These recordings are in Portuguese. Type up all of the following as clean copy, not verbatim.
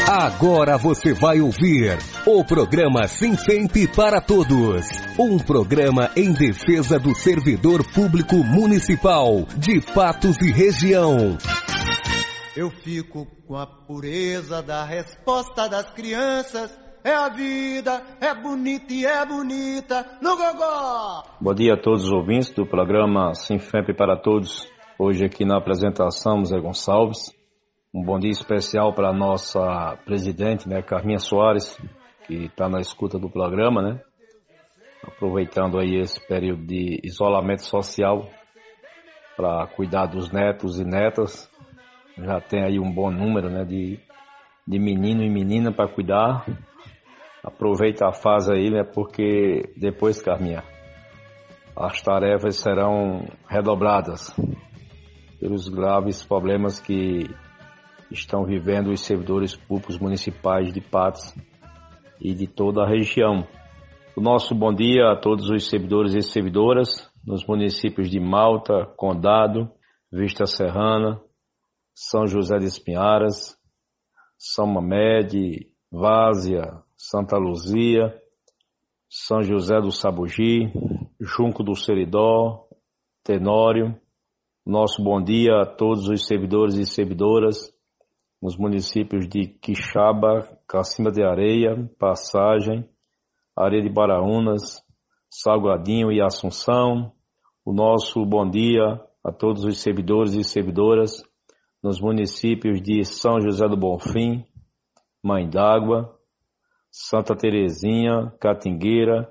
Agora você vai ouvir o programa Sinfemp para Todos. Um programa em defesa do servidor público municipal de Patos e região. Eu fico com a pureza da resposta das crianças. É a vida, é bonita e é bonita no gogó. Bom dia a todos os ouvintes do programa Sinfemp para Todos. Hoje aqui na apresentação, Zé Gonçalves. Um bom dia especial para a nossa presidente, Carminha Soares, que está na escuta do programa, aproveitando aí esse período de isolamento social para cuidar dos netos e netas. Já tem aí um bom número, de menino e menina para cuidar. Aproveita a fase aí, porque depois, Carminha, as tarefas serão redobradas pelos graves problemas que estão vivendo os servidores públicos municipais de Patos e de toda a região. O nosso bom dia a todos os servidores e servidoras nos municípios de Malta, Condado, Vista Serrana, São José de Espinharas, São Mamede, Várzea, Santa Luzia, São José do Sabugi, Junco do Seridó, Tenório. Nosso bom dia a todos os servidores e servidoras nos municípios de Quixaba, Cacimba de Areia, Passagem, Areia de Baraunas, Salgadinho e Assunção. O nosso bom dia a todos os servidores e servidoras nos municípios de São José do Bonfim, Mãe d'Água, Santa Terezinha, Catingueira,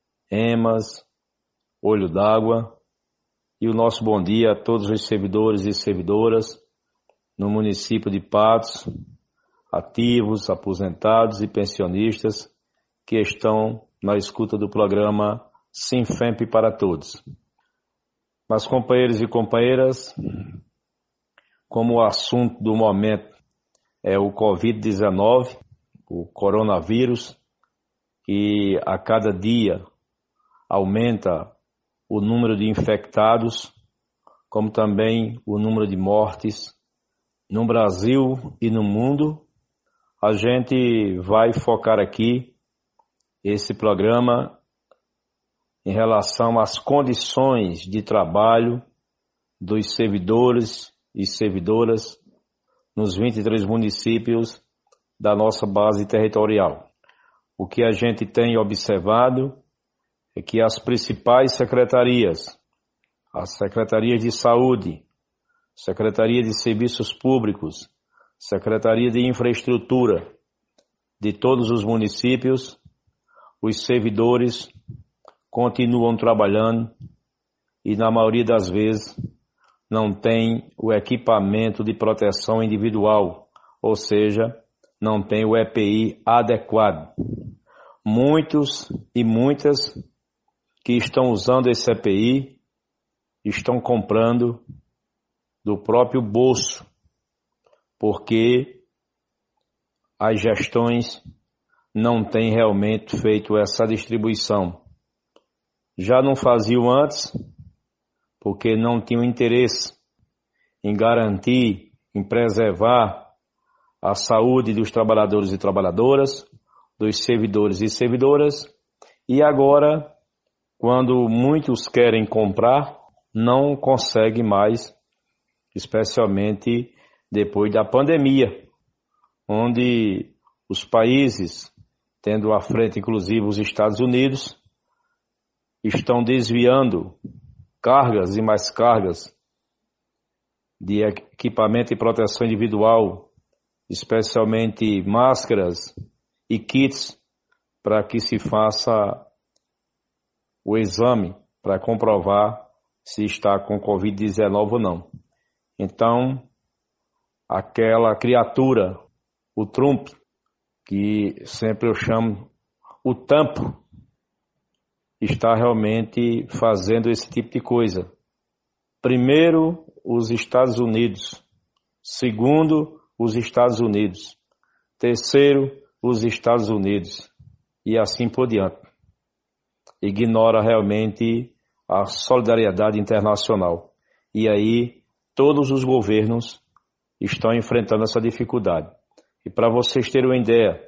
Emas, Olho d'Água. E o nosso bom dia a todos os servidores e servidoras no município de Patos, ativos, aposentados e pensionistas que estão na escuta do programa Sinfemp para Todos. Mas, companheiros e companheiras, como o assunto do momento é o Covid-19, o coronavírus, que a cada dia aumenta o número de infectados, como também o número de mortes no Brasil e no mundo, a gente vai focar aqui esse programa em relação às condições de trabalho dos servidores e servidoras nos 23 municípios da nossa base territorial. O que a gente tem observado é que as principais secretarias, as secretarias de saúde, Secretaria de Serviços Públicos, Secretaria de Infraestrutura de todos os municípios, os servidores continuam trabalhando e, na maioria das vezes, não tem o equipamento de proteção individual, ou seja, não tem o EPI adequado. Muitos e muitas que estão usando esse EPI estão comprando do próprio bolso, porque as gestões não têm realmente feito essa distribuição. Já não faziam antes, porque não tinham interesse em garantir, em preservar a saúde dos trabalhadores e trabalhadoras, dos servidores e servidoras, e agora, quando muitos querem comprar, não conseguem mais, especialmente depois da pandemia, onde os países, tendo à frente inclusive os Estados Unidos, estão desviando cargas e mais cargas de equipamento e proteção individual, especialmente máscaras e kits, para que se faça o exame para comprovar se está com Covid-19 ou não. Então, aquela criatura, o Trump, que sempre eu chamo o tampo, está realmente fazendo esse tipo de coisa. Primeiro, os Estados Unidos. Segundo, os Estados Unidos. Terceiro, os Estados Unidos. E assim por diante. Ignora realmente a solidariedade internacional. E aí, todos os governos estão enfrentando essa dificuldade. E para vocês terem uma ideia,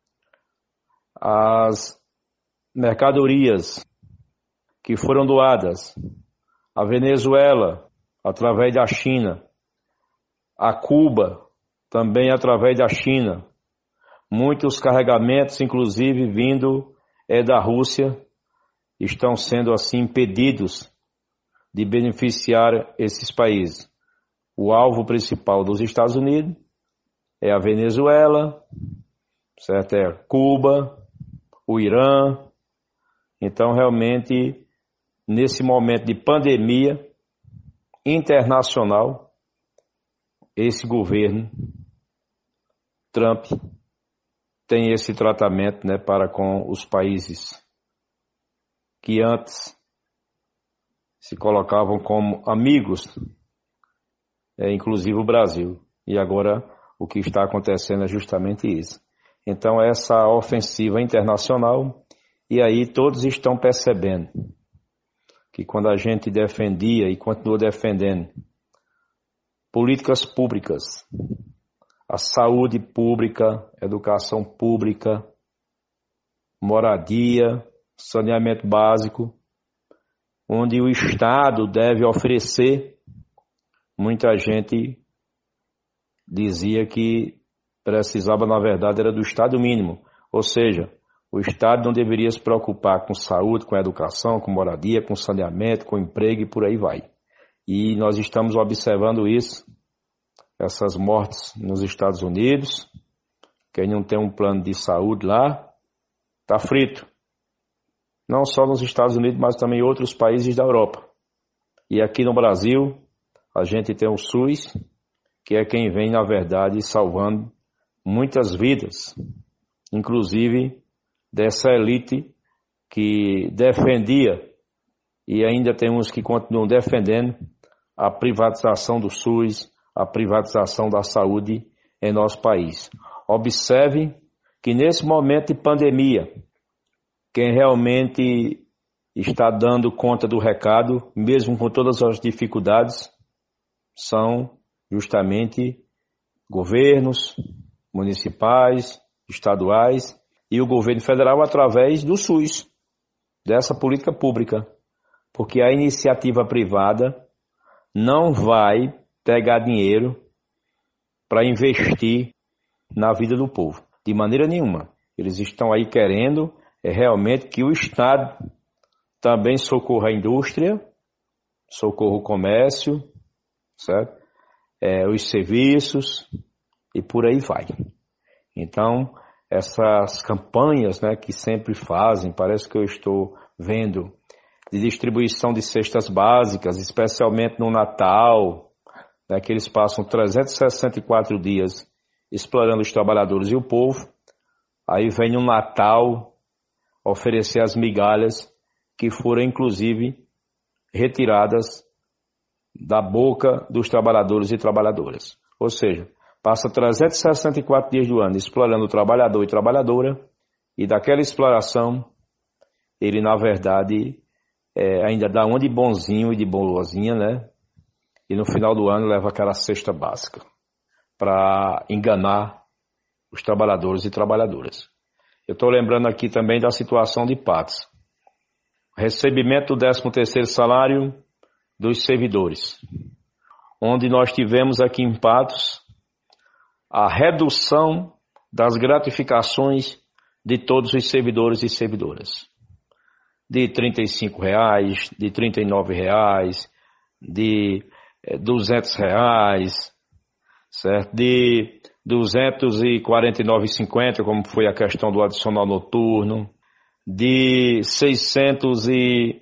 as mercadorias que foram doadas à Venezuela através da China, a Cuba também através da China, muitos carregamentos, inclusive vindo da Rússia, estão sendo assim impedidos de beneficiar esses países. O alvo principal dos Estados Unidos é a Venezuela, certo? É Cuba, o Irã. Então, realmente, nesse momento de pandemia internacional, esse governo Trump tem esse tratamento, né, para com os países que antes se colocavam como amigos, inclusive o Brasil. E agora o que está acontecendo é justamente isso. Então essa ofensiva internacional, e aí todos estão percebendo que quando a gente defendia e continua defendendo políticas públicas, a saúde pública, educação pública, moradia, saneamento básico, onde o Estado deve oferecer, muita gente dizia que precisava, na verdade, era do Estado mínimo. Ou seja, o Estado não deveria se preocupar com saúde, com educação, com moradia, com saneamento, com emprego e por aí vai. E nós estamos observando isso, essas mortes nos Estados Unidos. Quem não tem um plano de saúde lá, está frito. Não só nos Estados Unidos, mas também em outros países da Europa. E aqui no Brasil, a gente tem o SUS, que é quem vem, na verdade, salvando muitas vidas, inclusive dessa elite que defendia, e ainda tem uns que continuam defendendo, a privatização do SUS, a privatização da saúde em nosso país. Observe que nesse momento de pandemia, quem realmente está dando conta do recado, mesmo com todas as dificuldades, são justamente governos municipais, estaduais e o governo federal através do SUS, dessa política pública. Porque a iniciativa privada não vai pegar dinheiro para investir na vida do povo, de maneira nenhuma. Eles estão aí querendo realmente que o Estado também socorra a indústria, socorra o comércio, certo? Os serviços e por aí vai. Então, essas campanhas, né, que sempre fazem, parece que eu estou vendo, de distribuição de cestas básicas, especialmente no Natal, né, que eles passam 364 dias explorando os trabalhadores e o povo. Aí vem no Natal oferecer as migalhas que foram, inclusive, retiradas da boca dos trabalhadores e trabalhadoras. Ou seja, passa 364 dias do ano explorando o trabalhador e trabalhadora, e daquela exploração, ele, na verdade, ainda dá um de bonzinho e de boazinha, né? E no final do ano leva aquela cesta básica para enganar os trabalhadores e trabalhadoras. Eu estou lembrando aqui também da situação de Patos. Recebimento do 13º salário dos servidores, onde nós tivemos aqui em Patos a redução das gratificações de todos os servidores e servidoras. De R$ 35, de R$ 39, de R$ 200, certo? De R$ 249,50, como foi a questão do adicional noturno, de R$ 603,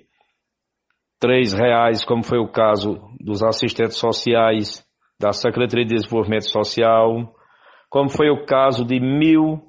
como foi o caso dos assistentes sociais da Secretaria de Desenvolvimento Social, como foi o caso de R$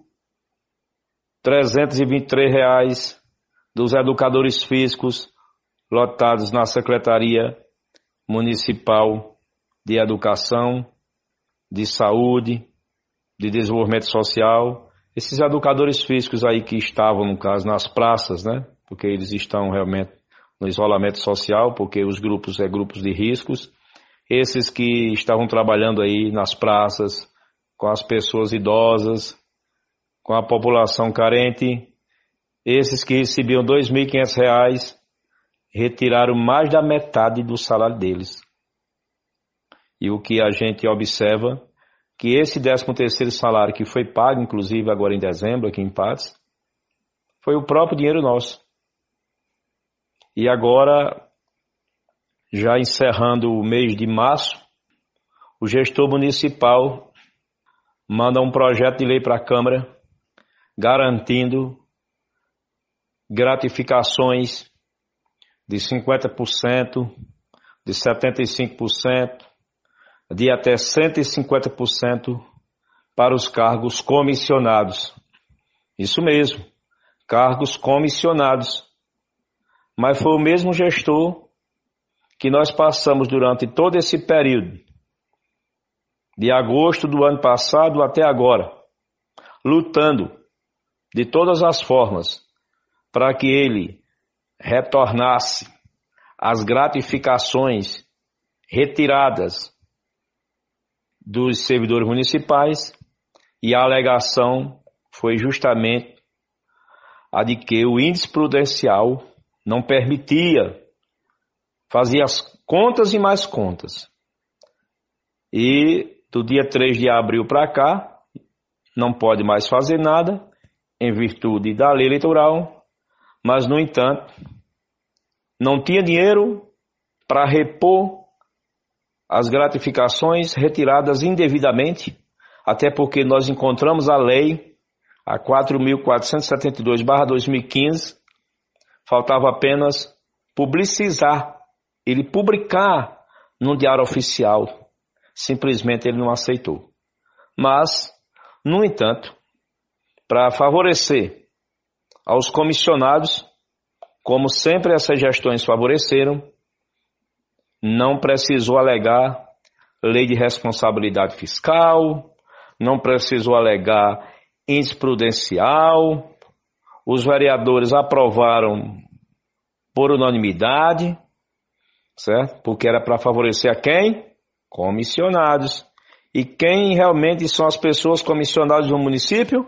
1.323 dos educadores físicos lotados na Secretaria Municipal de Educação, de Saúde, de Desenvolvimento Social. Esses educadores físicos aí que estavam, no caso, nas praças, né? Porque eles estão realmente no isolamento social, porque os grupos grupos de riscos. Esses que estavam trabalhando aí nas praças, com as pessoas idosas, com a população carente. Esses que recebiam R$ 2.500 retiraram mais da metade do salário deles. E o que a gente observa, que esse 13º salário que foi pago, inclusive agora em dezembro, aqui em Patos, foi o próprio dinheiro nosso. E agora, já encerrando o mês de março, o gestor municipal manda um projeto de lei para a Câmara garantindo gratificações de 50%, de 75%, de até 150% para os cargos comissionados. Isso mesmo, cargos comissionados. Mas foi o mesmo gestor que nós passamos durante todo esse período, de agosto do ano passado até agora, lutando de todas as formas para que ele retornasse as gratificações retiradas dos servidores municipais, e a alegação foi justamente a de que o índice prudencial não permitia, fazia as contas e mais contas. E do dia 3 de abril para cá, não pode mais fazer nada, em virtude da lei eleitoral, mas, no entanto, não tinha dinheiro para repor as gratificações retiradas indevidamente, até porque nós encontramos a lei, a 4.472/2015, faltava apenas publicizar, ele publicar no Diário Oficial. Simplesmente ele não aceitou. Mas, no entanto, para favorecer aos comissionados, como sempre essas gestões favoreceram, não precisou alegar lei de responsabilidade fiscal, não precisou alegar índice prudencial. Os vereadores aprovaram por unanimidade, certo? Porque era para favorecer a quem? Comissionados. E quem realmente são as pessoas comissionadas no município?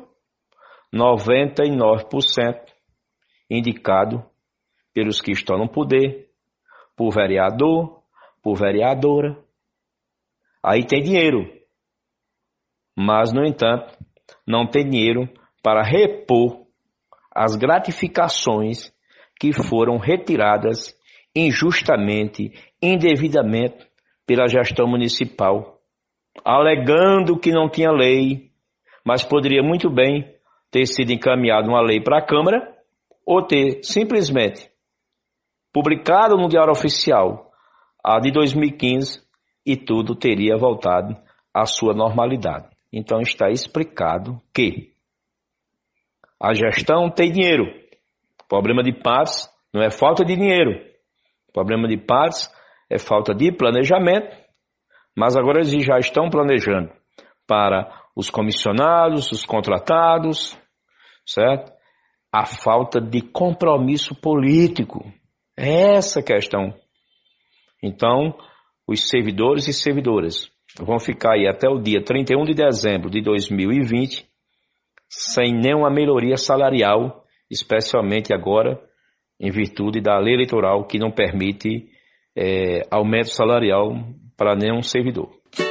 99% indicado pelos que estão no poder, por vereador, por vereadora. Aí tem dinheiro, mas, no entanto, não tem dinheiro para repor as gratificações que foram retiradas injustamente, indevidamente pela gestão municipal, alegando que não tinha lei, mas poderia muito bem ter sido encaminhado uma lei para a Câmara ou ter simplesmente publicado no Diário Oficial a de 2015 e tudo teria voltado à sua normalidade. Então está explicado que a gestão tem dinheiro. O problema de Patos não é falta de dinheiro. O problema de Patos é falta de planejamento, mas agora eles já estão planejando para os comissionados, os contratados, certo? A falta de compromisso político. É essa a questão. Então, os servidores e servidoras vão ficar aí até o dia 31 de dezembro de 2020 sem nenhuma melhoria salarial, especialmente agora em virtude da lei eleitoral que não permite aumento salarial para nenhum servidor.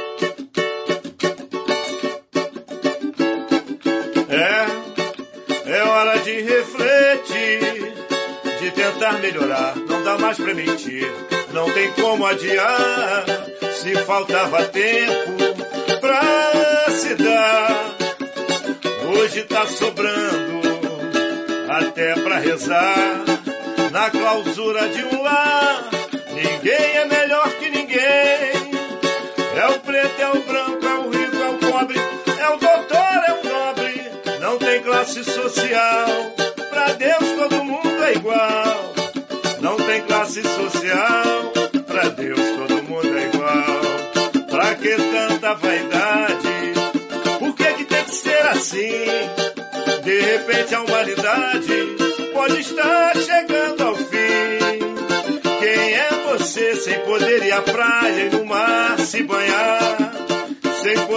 É hora de refletir, de tentar melhorar, não dá mais pra mentir, não tem como adiar, se faltava tempo pra se dar, hoje tá sobrando até pra rezar, na clausura de um lar, ninguém é melhor que ninguém, é o preto, é o branco, é o rico, é o pobre, é o doutor, é o nobre, não tem classe social, pra Deus todo mundo é igual, não tem classe social, pra Deus todo mundo é igual, pra que tanta vaidade, por que tem que ser assim, de repente a humanidade pode estar chegando ao fim, quem é você sem poder ir à praia e no mar se banhar, sem poder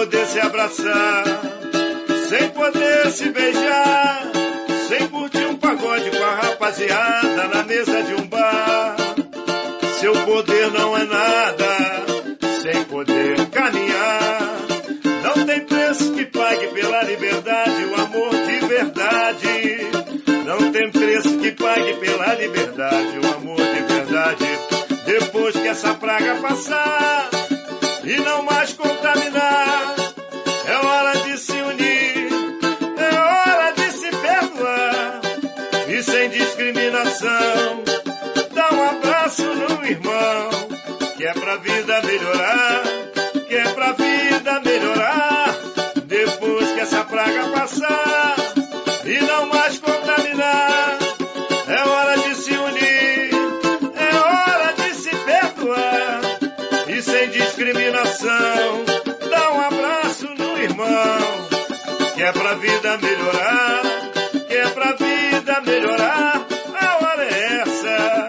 poder se abraçar, sem poder se beijar, sem curtir um pagode com a rapaziada na mesa de um bar. Seu poder não é nada, sem poder caminhar. Não tem preço que pague pela liberdade, o amor de verdade. Não tem preço que pague pela liberdade, o amor de verdade. Depois que essa praga passar e não mais contaminar, é hora de se unir, é hora de se perdoar. E sem discriminação, dá um abraço no irmão, que é pra vida melhorar, que é pra vida melhorar. Depois que essa praga passar e não mais contaminar, é hora de se unir, é hora de se perdoar. E sem discriminação, dá um abraço no irmão, que é pra vida melhorar, que é pra vida melhorar. A hora é essa,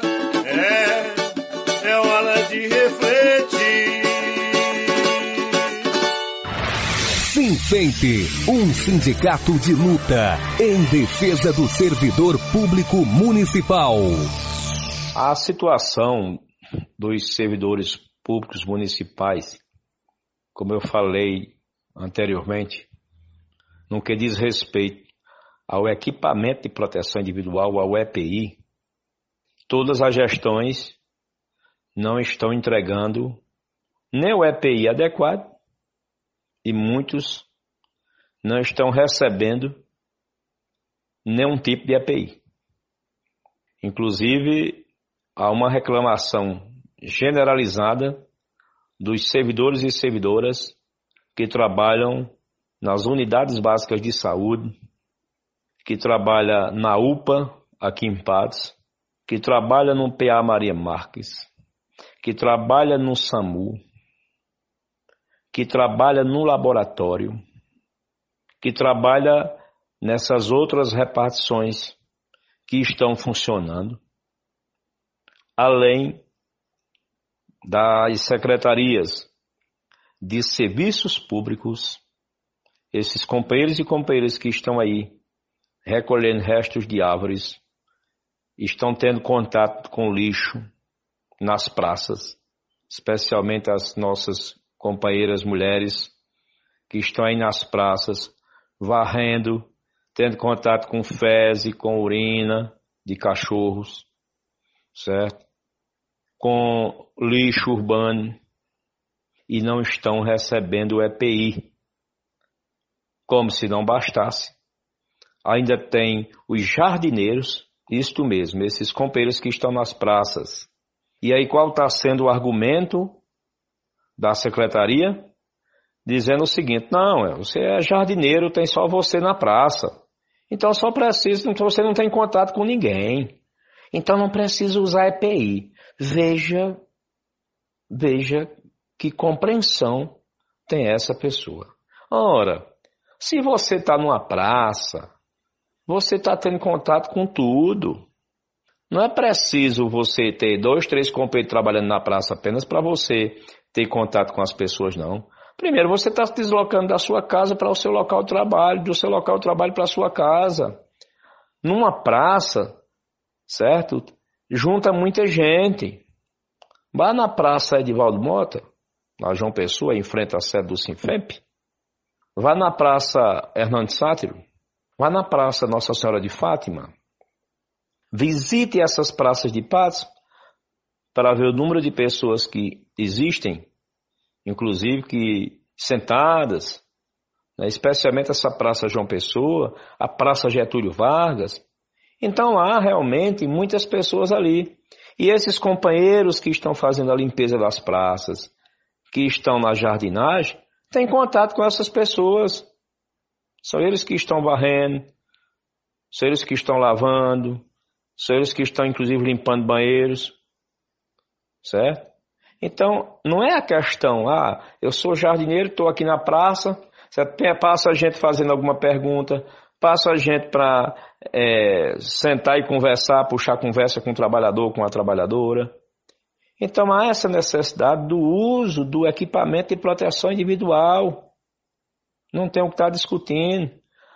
é hora de refletir. Sinfemp, um sindicato de luta em defesa do servidor público municipal. A situação dos servidores públicos municipais, como eu falei anteriormente, no que diz respeito ao equipamento de proteção individual, ao EPI, todas as gestões não estão entregando nem o EPI adequado e muitos não estão recebendo nenhum tipo de EPI. Inclusive, há uma reclamação generalizada dos servidores e servidoras que trabalham nas unidades básicas de saúde, que trabalha na UPA, aqui em Patos, que trabalha no PA Maria Marques, que trabalha no SAMU, que trabalha no laboratório, que trabalha nessas outras repartições que estão funcionando, além das secretarias de serviços públicos, esses companheiros e companheiras que estão aí recolhendo restos de árvores, estão tendo contato com lixo nas praças, especialmente as nossas companheiras mulheres que estão aí nas praças, varrendo, tendo contato com fezes, com urina de cachorros, certo? Com lixo urbano, e não estão recebendo o EPI. Como se não bastasse, ainda tem os jardineiros, isto mesmo, esses companheiros que estão nas praças. E aí qual está sendo o argumento da secretaria? Dizendo o seguinte: não, você é jardineiro, tem só você na praça. Então só precisa, você não tem contato com ninguém. Então não precisa usar EPI. Veja que compreensão tem essa pessoa. Ora, se você está numa praça, você está tendo contato com tudo. Não é preciso você ter 2, 3 companheiros trabalhando na praça apenas para você ter contato com as pessoas, não. Primeiro, você está se deslocando da sua casa para o seu local de trabalho, do seu local de trabalho para a sua casa. Numa praça, certo? Junta muita gente. Vá na praça Edivaldo Mota, na João Pessoa, em frente à sede do Sinfemp. Vá na praça Hernando Sátiro. Vá na praça Nossa Senhora de Fátima. Visite essas praças de Patos para ver o número de pessoas que existem, inclusive que sentadas, né, especialmente essa praça João Pessoa, a praça Getúlio Vargas. Então há realmente muitas pessoas ali. E esses companheiros que estão fazendo a limpeza das praças, que estão na jardinagem, têm contato com essas pessoas. São eles que estão varrendo, são eles que estão lavando, são eles que estão inclusive limpando banheiros, certo? Então, não é a questão, eu sou jardineiro, estou aqui na praça, passa a gente fazendo alguma pergunta, passa a gente para sentar e conversar, puxar conversa com o trabalhador, com a trabalhadora. Então, há essa necessidade do uso do equipamento de proteção individual. Não tem o que estar discutindo.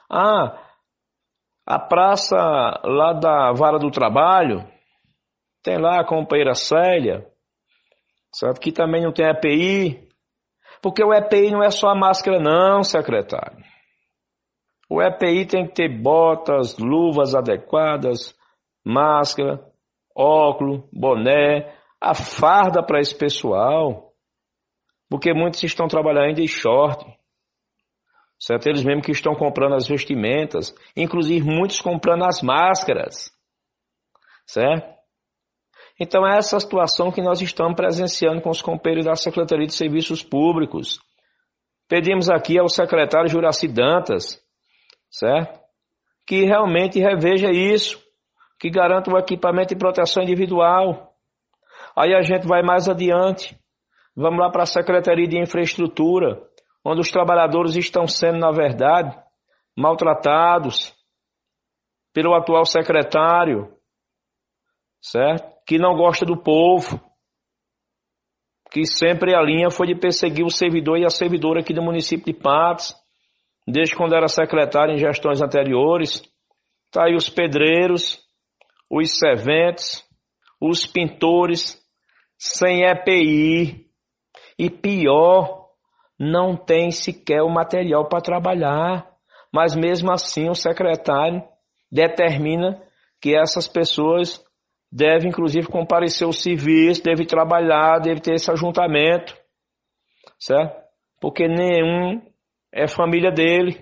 A praça lá da Vara do Trabalho, tem lá a companheira Célia, certo? Que também não tem EPI. Porque o EPI não é só a máscara não, secretário. O EPI tem que ter botas, luvas adequadas, máscara, óculos, boné, a farda para esse pessoal. Porque muitos estão trabalhando ainda em short. Certo? Eles mesmos que estão comprando as vestimentas, inclusive muitos comprando as máscaras. Certo? Então é essa situação que nós estamos presenciando com os companheiros da Secretaria de Serviços Públicos. Pedimos aqui ao secretário Juraci Dantas, certo? Que realmente reveja isso, que garanta o equipamento de proteção individual. Aí a gente vai mais adiante, vamos lá para a Secretaria de Infraestrutura, onde os trabalhadores estão sendo, na verdade, maltratados pelo atual secretário, certo? Que não gosta do povo, que sempre a linha foi de perseguir o servidor e a servidora aqui do município de Patos, desde quando era secretário em gestões anteriores. Tá aí os pedreiros, os serventes, os pintores, sem EPI, e pior, não tem sequer o material para trabalhar, mas mesmo assim o secretário determina que essas pessoas deve, inclusive, comparecer ao serviço, deve trabalhar, deve ter esse ajuntamento, certo? Porque nenhum é família dele,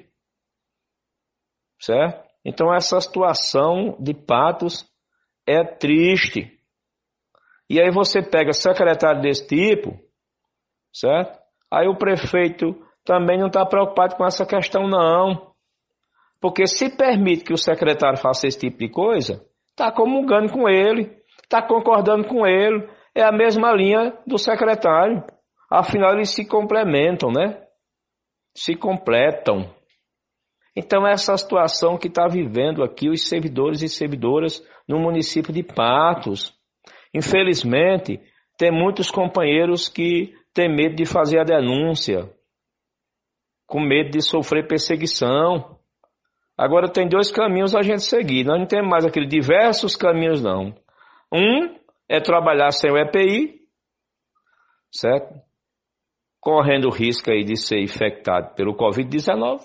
certo? Então, essa situação de Patos é triste. E aí você pega secretário desse tipo, certo? Aí o prefeito também não está preocupado com essa questão, não. Porque se permite que o secretário faça esse tipo de coisa, está comungando com ele, está concordando com ele, é a mesma linha do secretário. Afinal, eles se complementam, né? Se completam. Então, essa situação que está vivendo aqui os servidores e servidoras no município de Patos. Infelizmente, tem muitos companheiros que têm medo de fazer a denúncia, com medo de sofrer perseguição. Agora tem dois caminhos a gente seguir. Nós não temos mais aqueles diversos caminhos, não. Um é trabalhar sem o EPI, certo? Correndo o risco aí de ser infectado pelo Covid-19.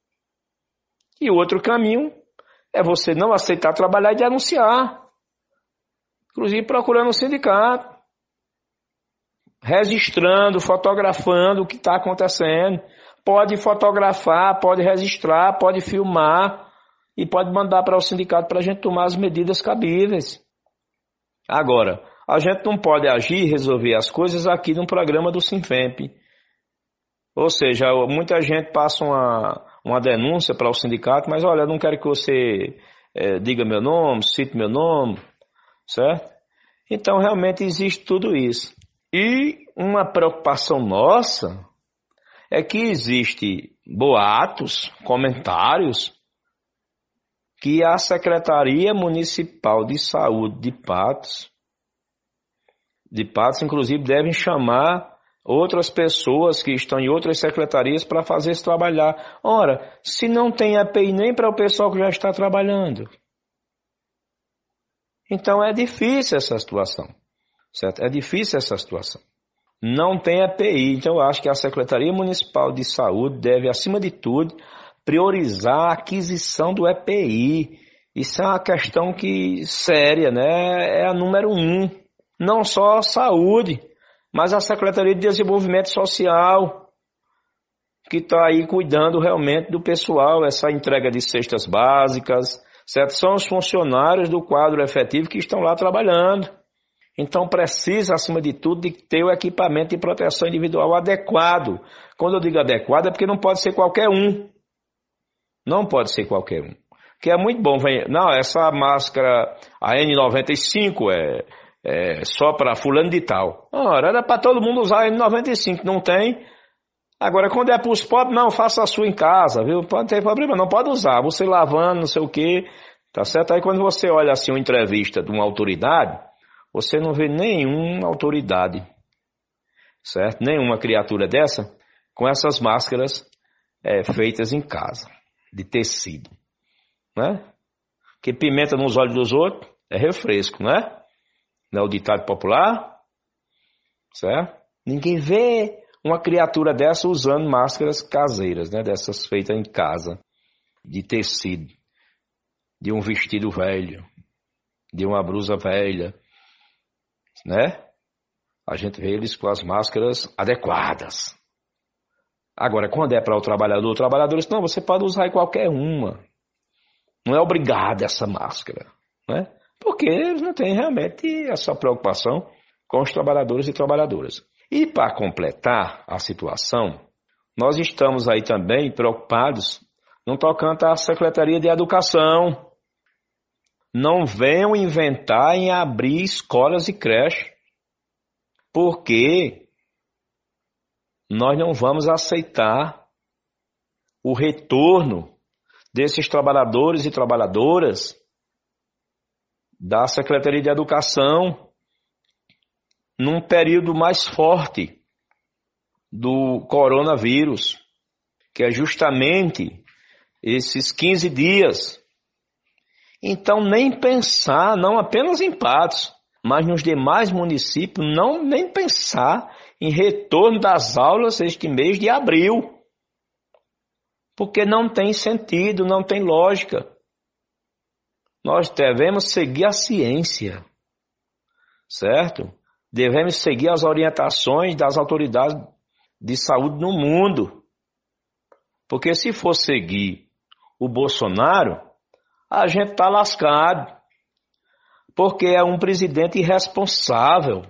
E o outro caminho é você não aceitar trabalhar e denunciar. Inclusive procurando o sindicato. Registrando, fotografando o que está acontecendo. Pode fotografar, pode registrar, pode filmar e pode mandar para o sindicato para a gente tomar as medidas cabíveis. Agora, a gente não pode agir e resolver as coisas aqui no programa do Sinfemp. Ou seja, muita gente passa uma denúncia para o sindicato, mas olha, eu não quero que você diga meu nome, cite meu nome, certo? Então, realmente existe tudo isso. E uma preocupação nossa é que existe boatos, comentários, que a Secretaria Municipal de Saúde de Patos, inclusive, devem chamar outras pessoas que estão em outras secretarias para fazer esse trabalhar. Ora, se não tem EPI nem para o pessoal que já está trabalhando. Então é difícil essa situação, certo? É difícil essa situação. Não tem EPI, então eu acho que a Secretaria Municipal de Saúde deve, acima de tudo, priorizar a aquisição do EPI. Isso é uma questão séria, né? É a número 1. Não só a saúde, mas a Secretaria de Desenvolvimento Social, que está aí cuidando realmente do pessoal, essa entrega de cestas básicas, certo? São os funcionários do quadro efetivo que estão lá trabalhando. Então precisa, acima de tudo, de ter o equipamento de proteção individual adequado. Quando eu digo adequado é porque não pode ser qualquer um. Não pode ser qualquer um. Que é muito bom. Não, essa máscara, a N95 é só para fulano de tal. Ora, era para todo mundo usar a N95, não tem. Agora, quando é para os pobres, não, faça a sua em casa, viu? Pode ter problema, não pode usar. Você lavando, não sei o quê, tá certo? Aí quando você olha assim uma entrevista de uma autoridade, você não vê nenhuma autoridade, certo? Nenhuma criatura dessa com essas máscaras feitas em casa, de tecido, né? Porque pimenta nos olhos dos outros é refresco, né? Não é o ditado popular? Certo? Ninguém vê uma criatura dessa usando máscaras caseiras, né? Dessas feitas em casa, de tecido, de um vestido velho, de uma blusa velha, né? A gente vê eles com as máscaras adequadas. Agora, quando é para o trabalhador diz, não, você pode usar qualquer uma. Não é obrigado essa máscara, né? Porque eles não têm realmente essa preocupação com os trabalhadores e trabalhadoras. E para completar a situação, nós estamos aí também preocupados no tocante à Secretaria de Educação. Não venham inventar em abrir escolas e creches, porque nós não vamos aceitar o retorno desses trabalhadores e trabalhadoras da Secretaria de Educação num período mais forte do coronavírus, que é justamente esses 15 dias. Então, nem pensar, não apenas em Patos, mas nos demais municípios, nem pensar em retorno das aulas este mês de abril. Porque não tem sentido, não tem lógica. Nós devemos seguir a ciência, certo? Devemos seguir as orientações das autoridades de saúde no mundo. Porque se for seguir o Bolsonaro, a gente está lascado. Porque é um presidente irresponsável.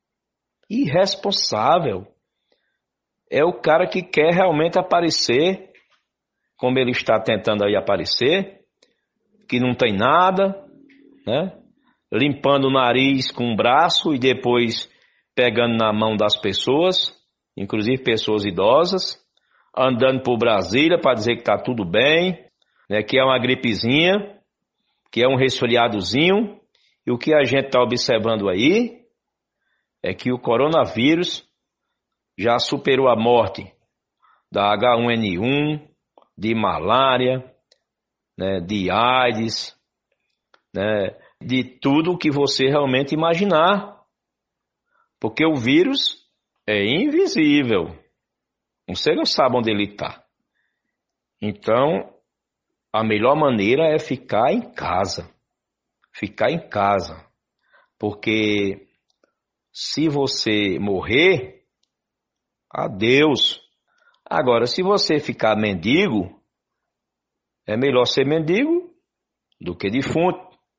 Irresponsável. É o cara que quer realmente aparecer, como ele está tentando aí aparecer, que não tem nada, né? Limpando o nariz com o braço e depois pegando na mão das pessoas, inclusive pessoas idosas, andando por Brasília para dizer que está tudo bem, né? Que é uma gripezinha, que é um resfriadozinho. E o que a gente está observando aí é que o coronavírus já superou a morte da H1N1, de malária, né, de AIDS, né, de tudo que você realmente imaginar. Porque o vírus é invisível. Você não sabe onde ele está. Então, a melhor maneira é ficar em casa. Ficar em casa. Porque se você morrer, adeus. Agora, se você ficar mendigo, é melhor ser mendigo do que defunto.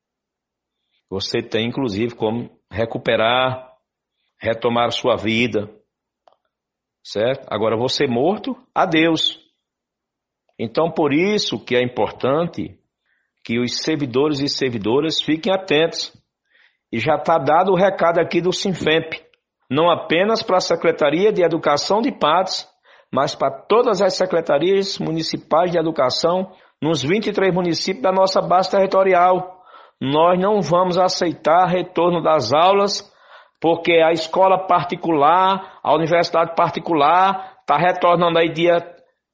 Você tem, inclusive, como recuperar, retomar sua vida, certo? Agora, você morto, adeus. Então, por isso que é importante que os servidores e servidoras fiquem atentos. E já está dado o recado aqui do Sinfemp, não apenas para a Secretaria de Educação de Patos, mas para todas as secretarias municipais de educação nos 23 municípios da nossa base territorial. Nós não vamos aceitar retorno das aulas, porque a escola particular, a universidade particular, está retornando aí dia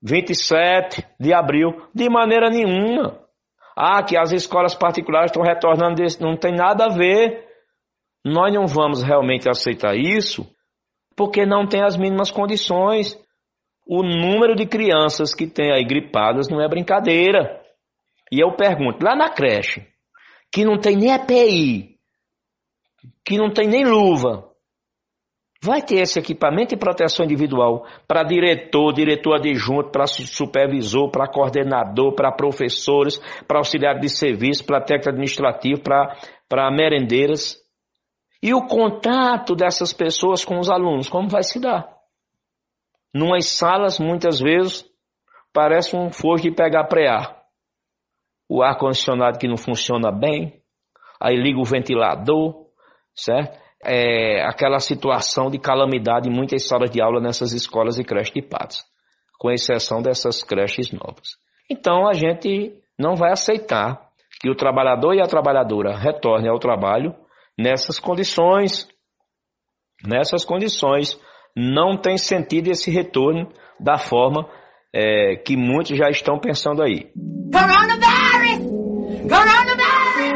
27 de abril. De maneira nenhuma. Que as escolas particulares estão retornando, não tem nada a ver. Nós não vamos realmente aceitar isso, porque não tem as mínimas condições. O número de crianças que tem aí gripadas não é brincadeira. E eu pergunto, lá na creche, que não tem nem EPI, que não tem nem luva, vai ter esse equipamento de proteção individual para diretor adjunto, para supervisor, para coordenador, para professores, para auxiliar de serviço, para técnico administrativo, para merendeiras. E o contato dessas pessoas com os alunos, como vai se dar? Numas salas, muitas vezes, parece um forro de pegar pré-ar. O ar-condicionado que não funciona bem, aí liga o ventilador, certo? É aquela situação de calamidade em muitas salas de aula nessas escolas e creches de Patos, com exceção dessas creches novas. Então, a gente não vai aceitar que o trabalhador e a trabalhadora retornem ao trabalho nessas condições. Nessas condições, não tem sentido esse retorno da forma que muitos já estão pensando aí. Coronavirus! Coronavirus!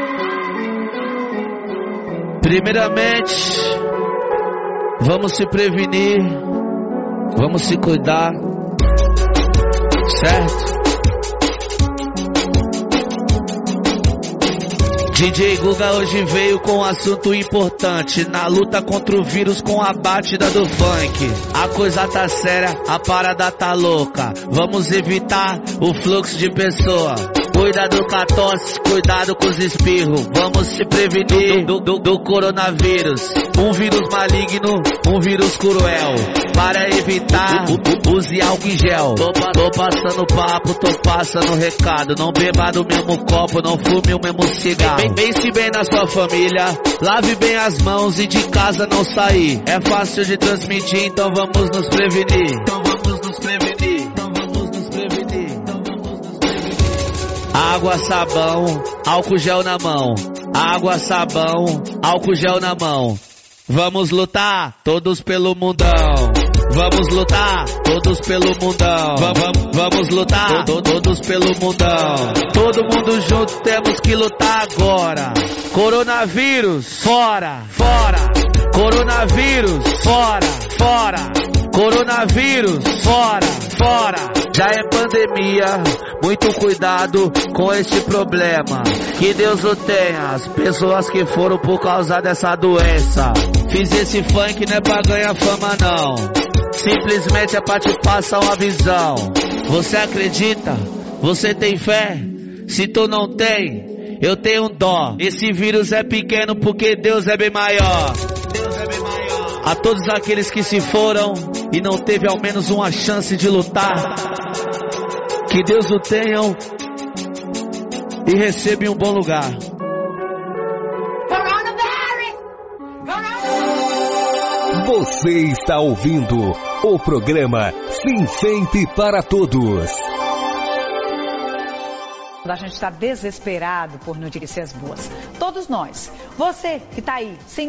Primeiramente, vamos se prevenir, vamos se cuidar, certo? DJ Guga hoje veio com um assunto importante, na luta contra o vírus com a batida do funk. A coisa tá séria, a parada tá louca, vamos evitar o fluxo de pessoa. Cuidado com a tosse, cuidado com os espirros, vamos se prevenir do coronavírus. Um vírus maligno, um vírus cruel. Para evitar, use álcool em gel. Tô passando papo, tô passando recado. Não beba do mesmo copo, não fume o mesmo cigarro. Pense bem na sua família, lave bem as mãos e de casa não sair. É fácil de transmitir, então vamos nos prevenir. Então vamos nos prevenir. Então vamos nos prevenir. Então vamos nos prevenir. Água, sabão, álcool gel na mão. Água, sabão, álcool gel na mão. Vamos lutar, todos pelo mundão. Vamos lutar, todos pelo mundão. Vamos lutar, todos pelo mundão. Todo mundo junto, temos que lutar agora. Coronavírus, fora, fora. Coronavírus, fora, fora. Coronavírus, fora, fora. Já é pandemia, muito cuidado com este problema. Que Deus o tenha, as pessoas que foram por causa dessa doença. Fiz esse funk não é pra ganhar fama não, simplesmente é pra te passar uma visão. Você acredita? Você tem fé? Se tu não tem, eu tenho dó. Esse vírus é pequeno porque Deus é bem maior. Deus é bem maior. A todos aqueles que se foram e não teve ao menos uma chance de lutar, que Deus o tenham e receba em um bom lugar. Você está ouvindo o programa Sinfemp para Todos. A gente está desesperado por notícias boas. Todos nós. Você que está aí sem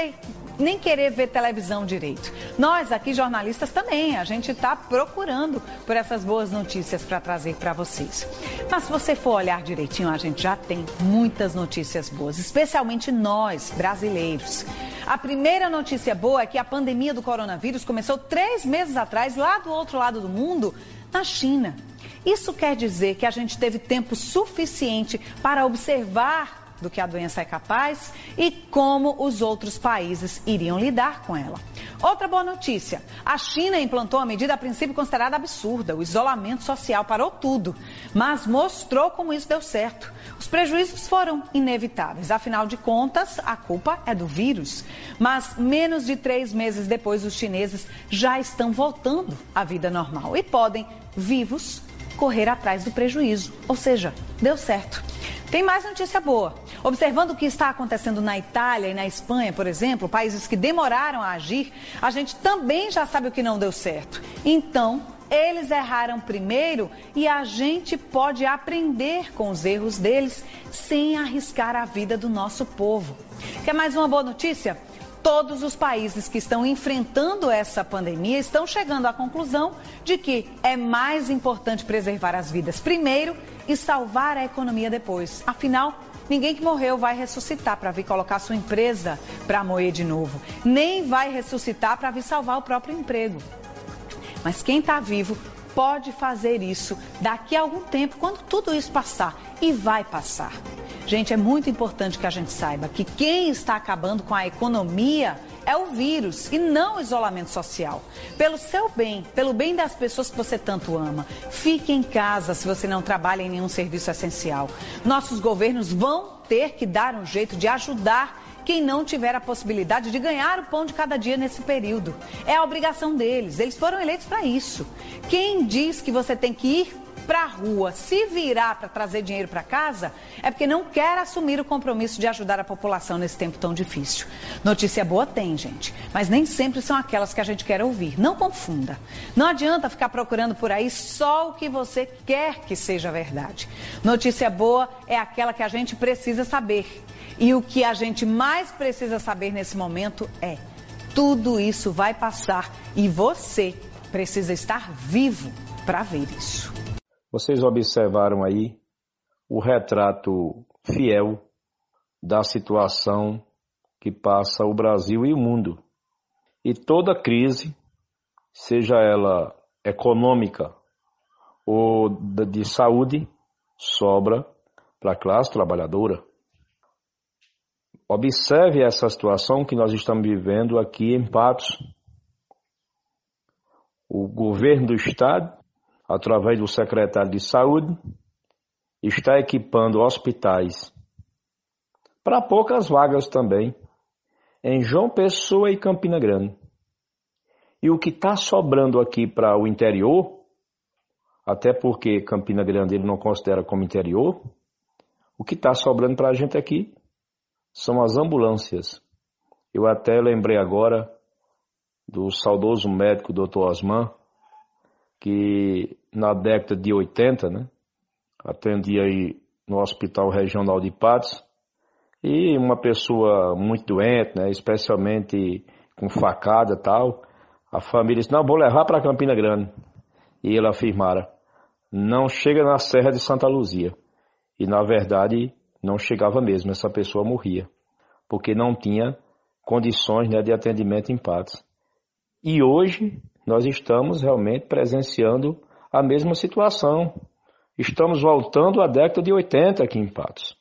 nem querer ver televisão direito. Nós aqui, jornalistas, também. A gente está procurando por essas boas notícias para trazer para vocês. Mas se você for olhar direitinho, a gente já tem muitas notícias boas, especialmente nós, brasileiros. A primeira notícia boa é que a pandemia do coronavírus começou 3 meses atrás, lá do outro lado do mundo, na China. Isso quer dizer que a gente teve tempo suficiente para observar do que a doença é capaz e como os outros países iriam lidar com ela. Outra boa notícia, a China implantou a medida a princípio considerada absurda, o isolamento social parou tudo, mas mostrou como isso deu certo. Os prejuízos foram inevitáveis, afinal de contas, a culpa é do vírus. Mas menos de 3 meses depois, os chineses já estão voltando à vida normal e podem, vivos, correr atrás do prejuízo, ou seja, deu certo. Tem mais notícia boa. Observando o que está acontecendo na Itália e na Espanha, por exemplo, países que demoraram a agir, a gente também já sabe o que não deu certo. Então, eles erraram primeiro e a gente pode aprender com os erros deles sem arriscar a vida do nosso povo. Quer mais uma boa notícia? Todos os países que estão enfrentando essa pandemia estão chegando à conclusão de que é mais importante preservar as vidas primeiro e salvar a economia depois. Afinal, ninguém que morreu vai ressuscitar para vir colocar sua empresa para moer de novo. Nem vai ressuscitar para vir salvar o próprio emprego. Mas quem está vivo pode fazer isso daqui a algum tempo, quando tudo isso passar. E vai passar. Gente, é muito importante que a gente saiba que quem está acabando com a economia é o vírus e não o isolamento social. Pelo seu bem, pelo bem das pessoas que você tanto ama, fique em casa se você não trabalha em nenhum serviço essencial. Nossos governos vão ter que dar um jeito de ajudar quem não tiver a possibilidade de ganhar o pão de cada dia nesse período. É a obrigação deles, eles foram eleitos para isso. Quem diz que você tem que ir para a rua, se virar para trazer dinheiro para casa, é porque não quer assumir o compromisso de ajudar a população nesse tempo tão difícil. Notícia boa tem, gente, mas nem sempre são aquelas que a gente quer ouvir. Não confunda. Não adianta ficar procurando por aí só o que você quer que seja verdade. Notícia boa é aquela que a gente precisa saber. E o que a gente mais precisa saber nesse momento é: tudo isso vai passar e você precisa estar vivo para ver isso. Vocês observaram aí o retrato fiel da situação que passa o Brasil e o mundo. E toda crise, seja ela econômica ou de saúde, sobra para a classe trabalhadora. Observe essa situação que nós estamos vivendo aqui em Patos. O governo do estado, através do secretário de saúde, está equipando hospitais para poucas vagas também, em João Pessoa e Campina Grande. E o que está sobrando aqui para o interior, até porque Campina Grande ele não considera como interior, o que está sobrando para a gente aqui são as ambulâncias. Eu até lembrei agora do saudoso médico Dr. Osman, que na década de 80, né, atendia aí no Hospital Regional de Patos, e uma pessoa muito doente, né, especialmente com facada e tal, a família disse, não, vou levar para Campina Grande. E ele afirmara, não chega na Serra de Santa Luzia. E na verdade não chegava mesmo, essa pessoa morria, porque não tinha condições, né, de atendimento em Patos. E hoje nós estamos realmente presenciando a mesma situação. Estamos voltando à década de 80 aqui em Patos.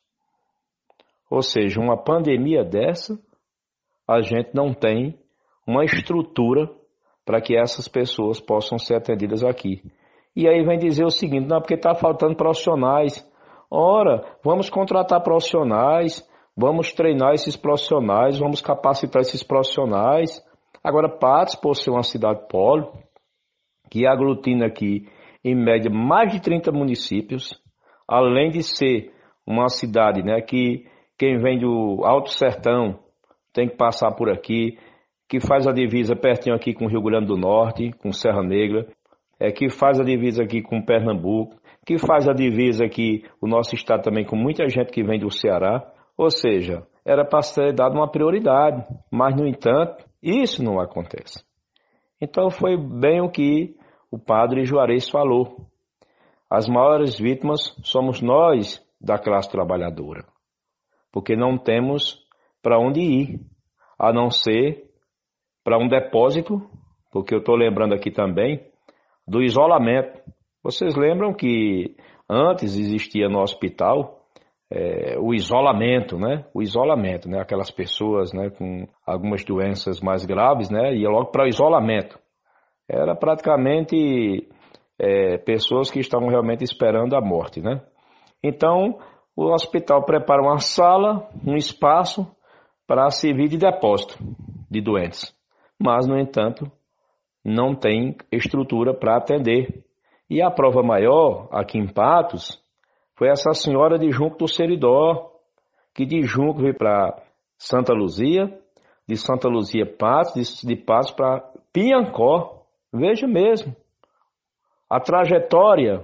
Ou seja, uma pandemia dessa, a gente não tem uma estrutura para que essas pessoas possam ser atendidas aqui. E aí vem dizer o seguinte, não, porque está faltando profissionais. Ora, vamos contratar profissionais, vamos treinar esses profissionais, vamos capacitar esses profissionais. Agora, Patos, por ser uma cidade polo, que aglutina aqui, em média, mais de 30 municípios, além de ser uma cidade, né, que quem vem do Alto Sertão tem que passar por aqui, que faz a divisa pertinho aqui com o Rio Grande do Norte, com Serra Negra, que faz a divisa aqui com Pernambuco, que faz a divisa aqui, o nosso estado também, com muita gente que vem do Ceará. Ou seja, era para ser dado uma prioridade, mas, no entanto, isso não acontece. Então foi bem o que o padre Juarez falou. As maiores vítimas somos nós da classe trabalhadora, porque não temos para onde ir, a não ser para um depósito, porque eu estou lembrando aqui também do isolamento. Vocês lembram que antes existia no hospital o isolamento, né? O isolamento, né? Aquelas pessoas, né, com algumas doenças mais graves, né, ia logo para o isolamento. Era praticamente pessoas que estavam realmente esperando a morte, né? Então, o hospital prepara uma sala, um espaço para servir de depósito de doentes. Mas, no entanto, não tem estrutura para atender. E a prova maior, aqui em Patos, foi essa senhora de Junco do Seridó, que de Junco veio para Santa Luzia, de Santa Luzia Patos, de Patos para Piancó. Veja mesmo a trajetória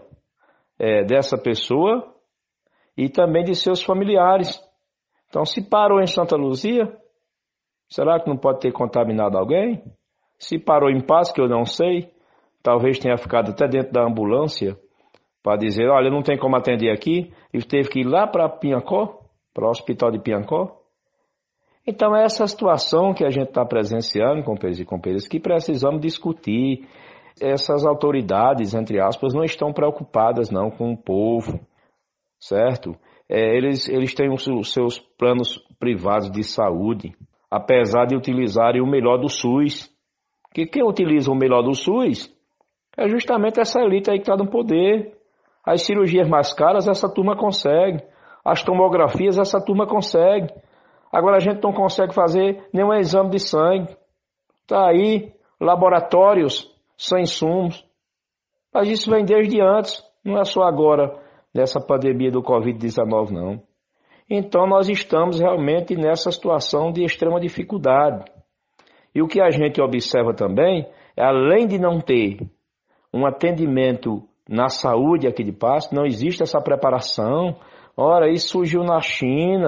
dessa pessoa e também de seus familiares. Então, se parou em Santa Luzia, será que não pode ter contaminado alguém? Se parou em Patos, que eu não sei, talvez tenha ficado até dentro da ambulância para dizer, olha, não tem como atender aqui, e teve que ir lá para Piancó, para o hospital de Piancó. Então, é essa situação que a gente está presenciando, companheiros e companheiras, que precisamos discutir. Essas autoridades, entre aspas, não estão preocupadas não com o povo, certo? Eles têm os seus planos privados de saúde, apesar de utilizarem o melhor do SUS. Que quem utiliza o melhor do SUS é justamente essa elite aí que está no poder. As cirurgias mais caras essa turma consegue, as tomografias essa turma consegue. Agora a gente não consegue fazer nenhum exame de sangue. Está aí, laboratórios sem insumos. Mas isso vem desde antes, não é só agora, nessa pandemia do Covid-19 não. Então nós estamos realmente nessa situação de extrema dificuldade. E o que a gente observa também, é além de não ter um atendimento na saúde aqui de Patos, não existe essa preparação. Ora, isso surgiu na China,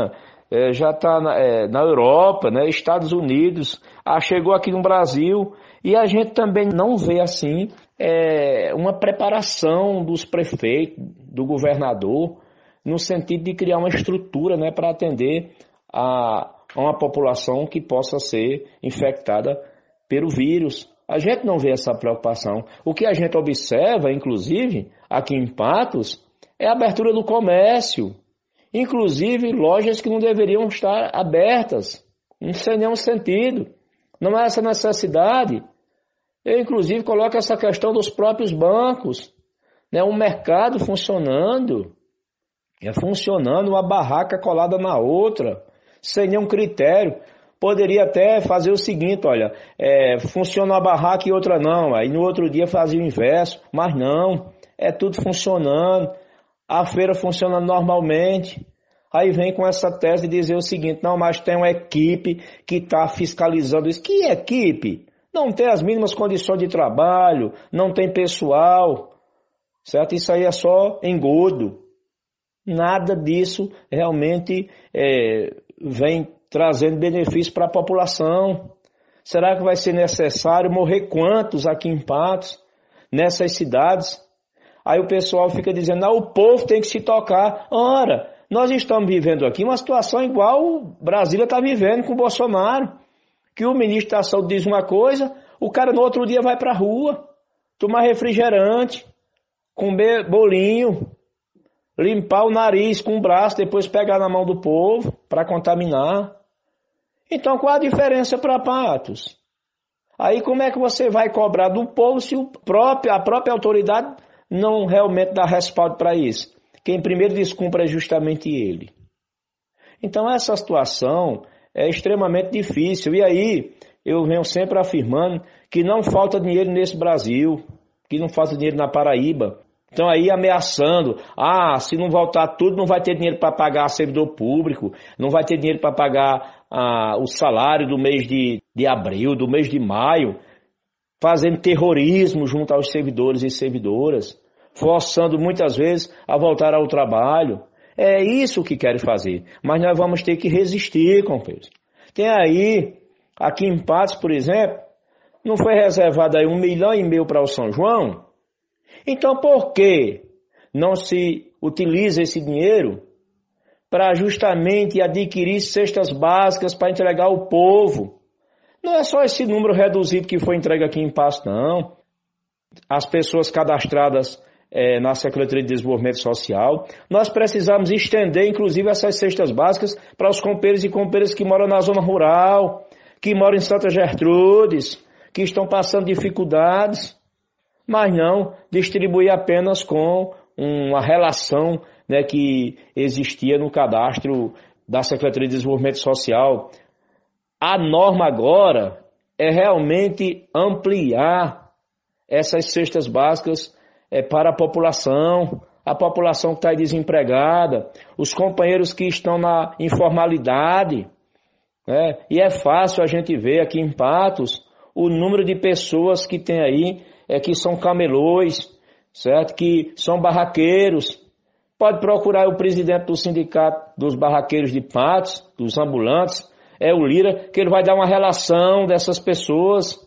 já está na Europa, né, Estados Unidos, chegou aqui no Brasil, e a gente também não vê assim uma preparação dos prefeitos, do governador, no sentido de criar uma estrutura, né, para atender a uma população que possa ser infectada pelo vírus. A gente não vê essa preocupação. O que a gente observa, inclusive, aqui em Patos, é a abertura do comércio. Inclusive lojas que não deveriam estar abertas, não sem nenhum sentido. Não há essa necessidade. Eu, inclusive, coloco essa questão dos próprios bancos, né? Um mercado funcionando, funcionando, uma barraca colada na outra, sem nenhum critério. Poderia até fazer o seguinte, olha, funciona uma barraca e outra não, aí no outro dia fazia o inverso, mas não, é tudo funcionando, a feira funciona normalmente. Aí vem com essa tese de dizer o seguinte, não, mas tem uma equipe que está fiscalizando isso. Que equipe? Não tem as mínimas condições de trabalho, não tem pessoal, certo? Isso aí é só engodo. Nada disso realmente vem trazendo benefício para a população. Será que vai ser necessário morrer quantos aqui em Patos, nessas cidades? Aí o pessoal fica dizendo, o povo tem que se tocar. Ora, nós estamos vivendo aqui uma situação igual Brasília está vivendo com o Bolsonaro, que o ministro da Saúde diz uma coisa, o cara no outro dia vai para a rua, tomar refrigerante, comer bolinho, limpar o nariz com o braço, depois pegar na mão do povo para contaminar. Então qual a diferença para Patos? Aí como é que você vai cobrar do povo se a própria autoridade não realmente dá respaldo para isso? Quem primeiro descumpre é justamente ele. Então essa situação é extremamente difícil. E aí eu venho sempre afirmando que não falta dinheiro nesse Brasil, que não falta dinheiro na Paraíba. Então aí ameaçando, se não voltar tudo, não vai ter dinheiro para pagar servidor público, não vai ter dinheiro para pagar o salário do mês de abril, do mês de maio, fazendo terrorismo junto aos servidores e servidoras, forçando muitas vezes a voltar ao trabalho. É isso que querem fazer, mas nós vamos ter que resistir, companheiros. Tem aí, aqui em Patos, por exemplo, não foi reservado aí 1,5 milhão para o São João? Então por que não se utiliza esse dinheiro para justamente adquirir cestas básicas para entregar ao povo? Não é só esse número reduzido que foi entregue aqui em Patos, não. As pessoas cadastradas na Secretaria de Desenvolvimento Social, nós precisamos estender, inclusive, essas cestas básicas para os companheiros e companheiras que moram na zona rural, que moram em Santa Gertrudes, que estão passando dificuldades, mas não distribuir apenas com uma relação, né, que existia no cadastro da Secretaria de Desenvolvimento Social. A norma agora é realmente ampliar essas cestas básicas para a população que está desempregada, os companheiros que estão na informalidade, né? E é fácil a gente ver aqui em Patos o número de pessoas que tem aí, que são camelôs, certo? Que são barraqueiros. Pode procurar o presidente do sindicato dos barraqueiros de Patos, dos ambulantes, o Lira, que ele vai dar uma relação dessas pessoas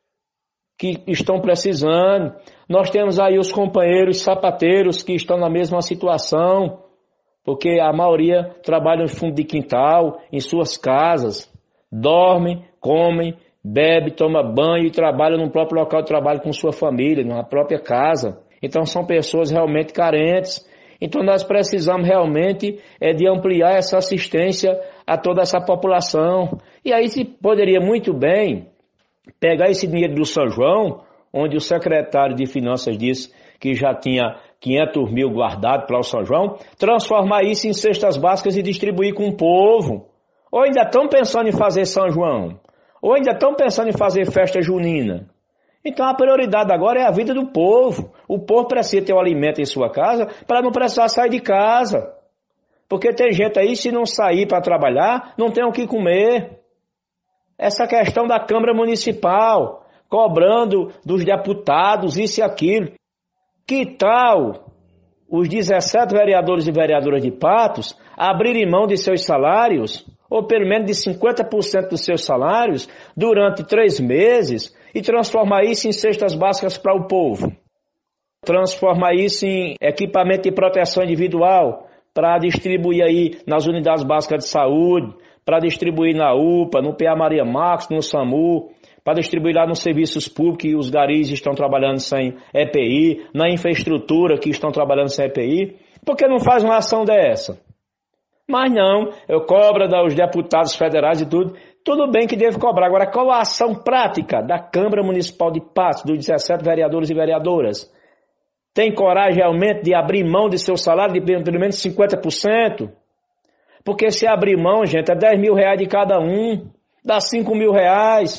que estão precisando. Nós temos aí os companheiros sapateiros que estão na mesma situação, porque a maioria trabalha no fundo de quintal, em suas casas, dorme, come, bebe, toma banho e trabalha no próprio local de trabalho com sua família, na própria casa. Então são pessoas realmente carentes. Então nós precisamos realmente de ampliar essa assistência a toda essa população. E aí se poderia muito bem pegar esse dinheiro do São João, onde o secretário de Finanças disse que já tinha 500 mil guardado para o São João, transformar isso em cestas básicas e distribuir com o povo. Ou ainda estão pensando em fazer São João, ou ainda estão pensando em fazer festa junina. Então a prioridade agora é a vida do povo. O povo precisa ter o alimento em sua casa para não precisar sair de casa. Porque tem gente aí, se não sair para trabalhar, não tem o que comer. Essa questão da Câmara Municipal, cobrando dos deputados isso e aquilo. Que tal os 17 vereadores e vereadoras de Patos abrirem mão de seus salários, ou pelo menos de 50% dos seus salários, durante 3 meses, e transformar isso em cestas básicas para o povo. Transformar isso em equipamento de proteção individual, para distribuir aí nas unidades básicas de saúde, para distribuir na UPA, no PA Maria Marcos, no SAMU, para distribuir lá nos serviços públicos que os garis estão trabalhando sem EPI, na infraestrutura que estão trabalhando sem EPI. Por que não faz uma ação dessa? Mas não, eu cobro dos deputados federais e tudo. Tudo bem que deve cobrar. Agora, qual a ação prática da Câmara Municipal de Patos, dos 17 vereadores e vereadoras? Tem coragem realmente de abrir mão de seu salário de pelo menos 50%? Porque se abrir mão, gente, é 10 mil reais de cada um, dá 5 mil reais.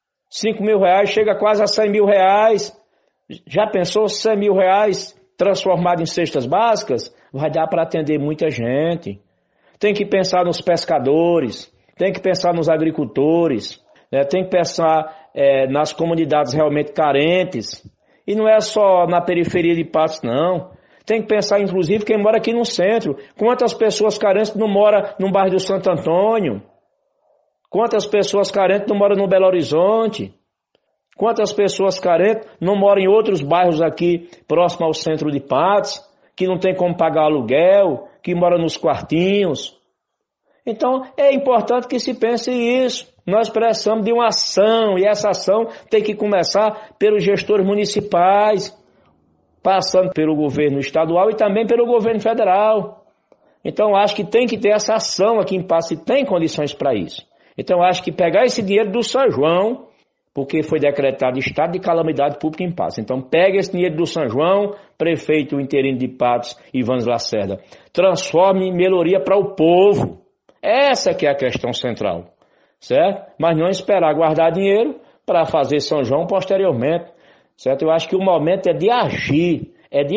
5 mil reais chega quase a 100 mil reais. Já pensou 100 mil reais transformado em cestas básicas? Vai dar para atender muita gente. Tem que pensar nos pescadores, tem que pensar nos agricultores, né? Tem que pensar nas comunidades realmente carentes. E não é só na periferia de Patos, não. Tem que pensar, inclusive, quem mora aqui no centro. Quantas pessoas carentes não moram no bairro do Santo Antônio? Quantas pessoas carentes não moram no Belo Horizonte? Quantas pessoas carentes não moram em outros bairros aqui próximo ao centro de Patos, que não tem como pagar aluguel, que moram nos quartinhos? Então, é importante que se pense isso. Nós precisamos de uma ação, e essa ação tem que começar pelos gestores municipais, passando pelo governo estadual e também pelo governo federal. Então, acho que tem que ter essa ação aqui em Patos e tem condições para isso. Então, acho que pegar esse dinheiro do São João, porque foi decretado estado de calamidade pública em Patos. Então, pega esse dinheiro do São João, prefeito interino de Patos, Ivanes Lacerda, transforme em melhoria para o povo. Essa que é a questão central, certo? Mas não esperar guardar dinheiro para fazer São João posteriormente, certo? Eu acho que o momento é de agir,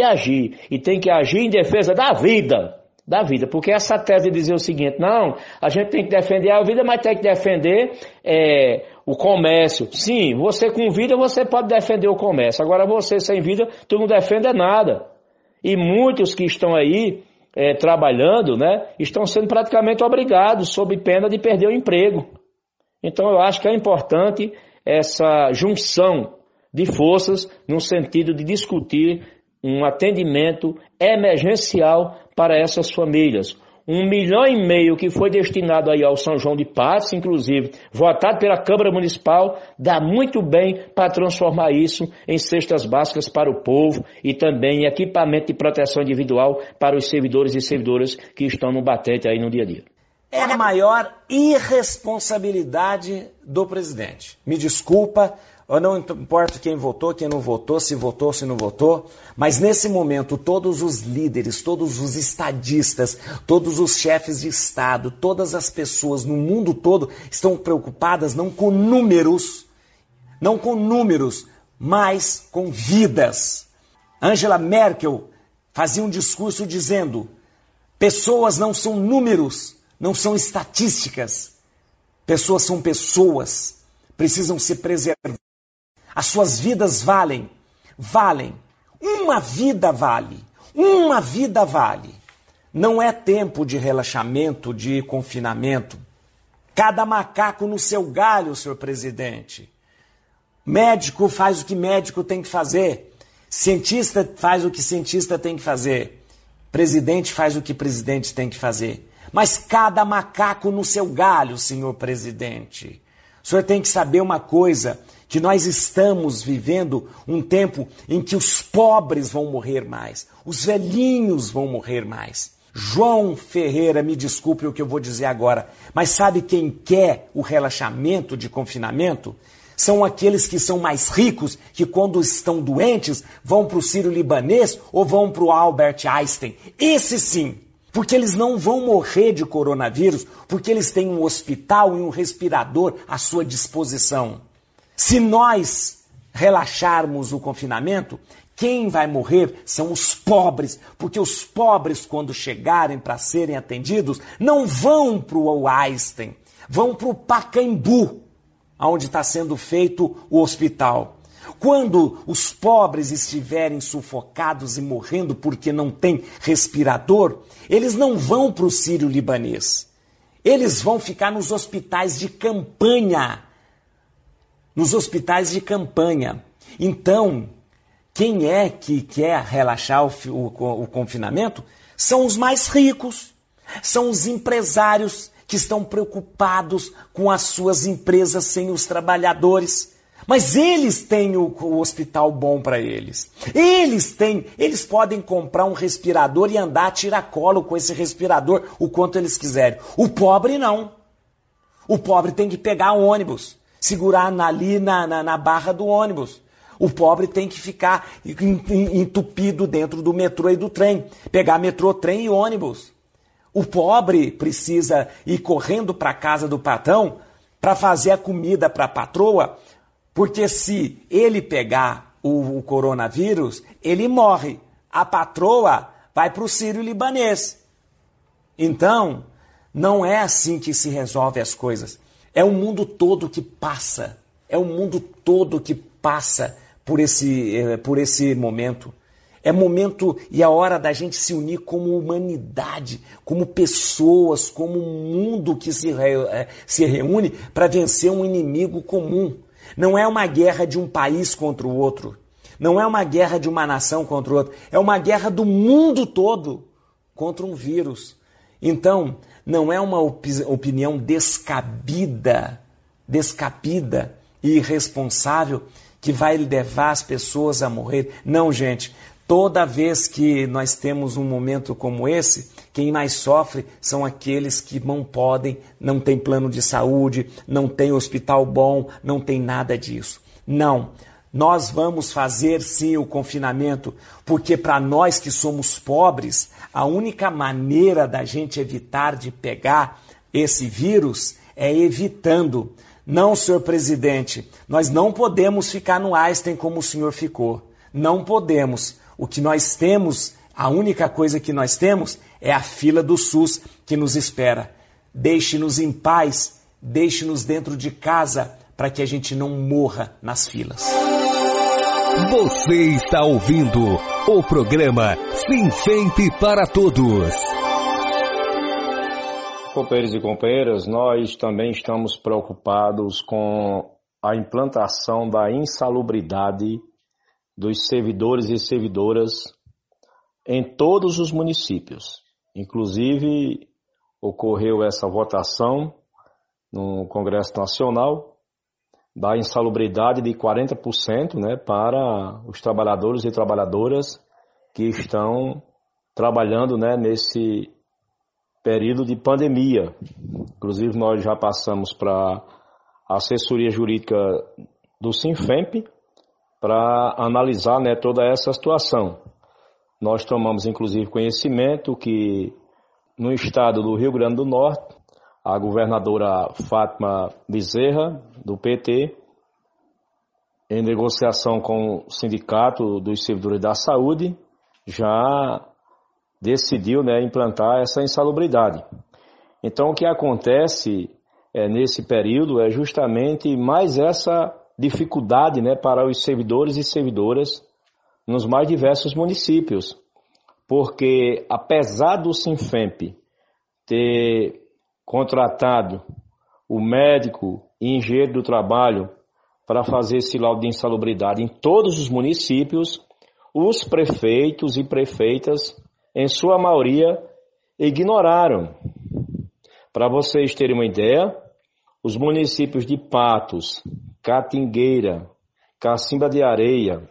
e tem que agir em defesa da vida, porque essa tese de dizer o seguinte, não, a gente tem que defender a vida, mas tem que defender o comércio. Sim, você com vida, você pode defender o comércio, agora você sem vida, tu não defende nada. E muitos que estão aí trabalhando, né, estão sendo praticamente obrigados, sob pena de perder o emprego. Então eu acho que é importante essa junção de forças no sentido de discutir um atendimento emergencial para essas famílias. 1,5 milhão que foi destinado aí ao São João de Patos, inclusive votado pela Câmara Municipal, dá muito bem para transformar isso em cestas básicas para o povo e também em equipamento de proteção individual para os servidores e servidoras que estão no batente aí no dia a dia. É a maior irresponsabilidade do presidente. Me desculpa, eu não importa quem votou, quem não votou, se não votou, mas nesse momento todos os líderes, todos os estadistas, todos os chefes de Estado, todas as pessoas no mundo todo estão preocupadas não com números, mas com vidas. Angela Merkel fazia um discurso dizendo: pessoas não são números, não são estatísticas. Pessoas são pessoas, precisam ser preservadas. As suas vidas valem. Uma vida vale. Não é tempo de relaxamento, de confinamento. Cada macaco no seu galho, senhor presidente. Médico faz o que médico tem que fazer. Cientista faz o que cientista tem que fazer. Presidente faz o que presidente tem que fazer. Mas cada macaco no seu galho, senhor presidente. O senhor tem que saber uma coisa, que nós estamos vivendo um tempo em que os pobres vão morrer mais, os velhinhos vão morrer mais. João Ferreira, me desculpe o que eu vou dizer agora, mas sabe quem quer o relaxamento de confinamento? São aqueles que são mais ricos, que quando estão doentes vão para o Sírio-Libanês ou vão para o Albert Einstein. Esse sim. Porque eles não vão morrer de coronavírus, porque eles têm um hospital e um respirador à sua disposição. Se nós relaxarmos o confinamento, quem vai morrer são os pobres, porque os pobres, quando chegarem para serem atendidos, não vão para o Einstein, vão para o Pacaembu, onde está sendo feito o hospital. Quando os pobres estiverem sufocados e morrendo porque não tem respirador, eles não vão para o Sírio-Libanês. Eles vão ficar nos hospitais de campanha. Nos hospitais de campanha. Então, quem é que quer relaxar o confinamento? São os mais ricos. São os empresários que estão preocupados com as suas empresas sem os trabalhadores. Mas eles têm o hospital bom para eles. Eles podem comprar um respirador e andar a tiracolo com esse respirador o quanto eles quiserem. O pobre não. O pobre tem que pegar ônibus, segurar ali na barra do ônibus. O pobre tem que ficar entupido dentro do metrô e do trem. Pegar metrô, trem e ônibus. O pobre precisa ir correndo para a casa do patrão para fazer a comida para a patroa, porque se ele pegar o coronavírus, ele morre. A patroa vai para o Sírio-Libanês. Então, não é assim que se resolve as coisas. É o mundo todo que passa. É o mundo todo que passa por esse momento. É momento e a hora da gente se unir como humanidade, como pessoas, como um mundo que se reúne para vencer um inimigo comum. Não é uma guerra de um país contra o outro. Não é uma guerra de uma nação contra o outro. É uma guerra do mundo todo contra um vírus. Então, não é uma opinião descabida e irresponsável que vai levar as pessoas a morrer. Não, gente. Toda vez que nós temos um momento como esse, quem mais sofre são aqueles que não podem, não tem plano de saúde, não tem hospital bom, não tem nada disso. Não, nós vamos fazer sim o confinamento, porque para nós que somos pobres, a única maneira da gente evitar de pegar esse vírus é evitando. Não, senhor presidente, nós não podemos ficar no Einstein como o senhor ficou. Não podemos. O que nós temos, a única coisa que nós temos é a fila do SUS que nos espera. Deixe-nos em paz, deixe-nos dentro de casa para que a gente não morra nas filas. Você está ouvindo o programa Sinfemp para Todos. Companheiros e companheiras, nós também estamos preocupados com a implantação da insalubridade dos servidores e servidoras em todos os municípios. Inclusive, ocorreu essa votação no Congresso Nacional da insalubridade de 40%, né, para os trabalhadores e trabalhadoras que estão trabalhando, né, nesse período de pandemia. Inclusive, nós já passamos para a assessoria jurídica do Sinfemp para analisar, né, toda essa situação. Nós tomamos, inclusive, conhecimento que no estado do Rio Grande do Norte, a governadora Fátima Bezerra, do PT, em negociação com o Sindicato dos Servidores da Saúde, já decidiu, né, implantar essa insalubridade. Então, o que acontece nesse período é justamente mais essa dificuldade, né, para os servidores e servidoras nos mais diversos municípios, porque apesar do Sinfemp ter contratado o médico e engenheiro do trabalho para fazer esse laudo de insalubridade em todos os municípios, os prefeitos e prefeitas, em sua maioria, ignoraram. Para vocês terem uma ideia, os municípios de Patos, Catingueira, Cacimba de Areia,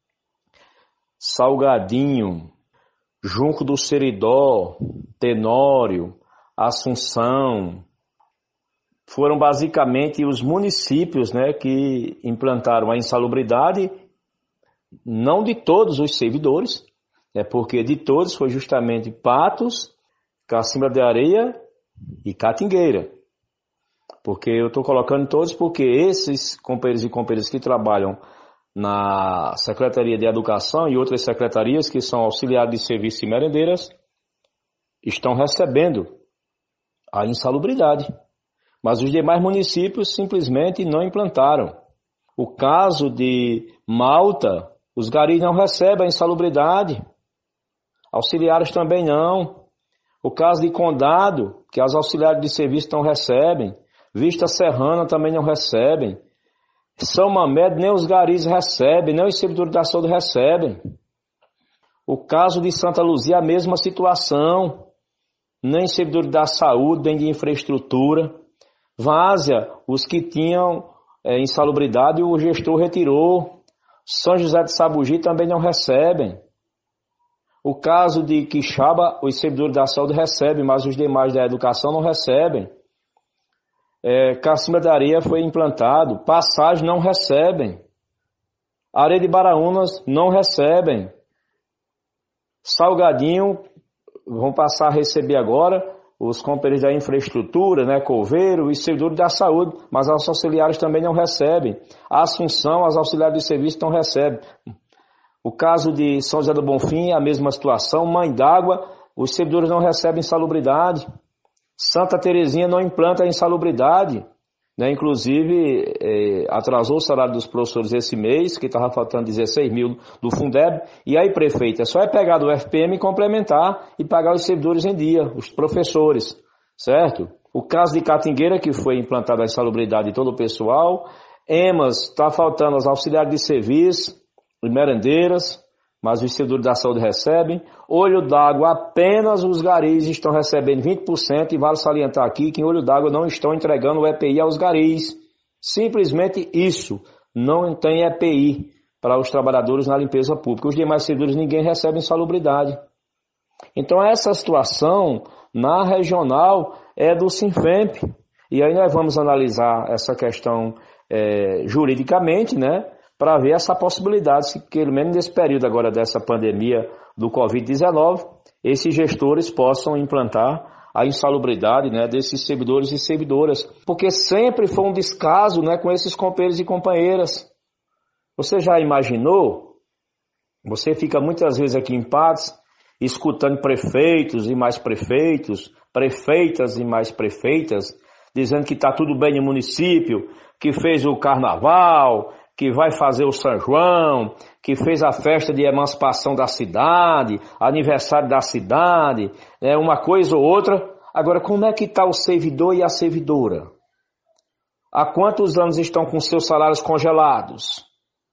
Salgadinho, Junco do Seridó, Tenório, Assunção, foram basicamente os municípios, né, que implantaram a insalubridade, não de todos os servidores, porque de todos foi justamente Patos, Cacimba de Areia e Catingueira. Porque eu estou colocando todos porque esses companheiros e companheiras que trabalham na Secretaria de Educação e outras secretarias que são auxiliares de serviço e merendeiras estão recebendo a insalubridade. Mas os demais municípios simplesmente não implantaram. O caso de Malta, os garis não recebem a insalubridade. Auxiliares também não. O caso de Condado, que as auxiliares de serviço não recebem. Vista Serrana também não recebem. São Mamed nem os garis recebem, nem os servidores da saúde recebem. O caso de Santa Luzia, a mesma situação. Nem servidores da saúde, nem de infraestrutura. Várzea, os que tinham insalubridade, o gestor retirou. São José de Sabugi também não recebem. O caso de Quixaba, os servidores da saúde recebem, mas os demais da educação não recebem. Cacimba da Areia foi implantado, Passagem não recebem. Areia de Baraunas não recebem. Salgadinho vão passar a receber agora os companheiros da infraestrutura, né, Coveiro e servidores da saúde, mas as auxiliares também não recebem. A Assunção, as auxiliares de serviço não recebem. O caso de São José do Bonfim, a mesma situação. Mãe d'Água, os servidores não recebem insalubridade. Santa Terezinha não implanta a insalubridade, né? Inclusive atrasou o salário dos professores esse mês, que estava faltando 16 mil do Fundeb. E aí, prefeito, só pegar do FPM e complementar e pagar os servidores em dia, os professores, certo? O caso de Catingueira, que foi implantada a insalubridade de todo o pessoal. EMAS, está faltando as auxiliares de serviço e merendeiras, mas os servidores da saúde recebem. Olho d'Água, apenas os garis estão recebendo 20%, e vale salientar aqui que em Olho d'Água não estão entregando o EPI aos garis. Simplesmente isso, não tem EPI para os trabalhadores na limpeza pública. Os demais servidores ninguém recebe insalubridade. Então essa situação na regional é do Sinfemp. E aí nós vamos analisar essa questão juridicamente, né? Para ver essa possibilidade, se pelo menos nesse período agora dessa pandemia do Covid-19, esses gestores possam implantar a insalubridade, né, desses servidores e servidoras. Porque sempre foi um descaso, né, com esses companheiros e companheiras. Você já imaginou? Você fica muitas vezes aqui em Patos, escutando prefeitos e mais prefeitos, prefeitas e mais prefeitas, dizendo que está tudo bem no município, que fez o carnaval, que vai fazer o São João, que fez a festa de emancipação da cidade, aniversário da cidade, uma coisa ou outra. Agora, como é que está o servidor e a servidora? Há quantos anos estão com seus salários congelados?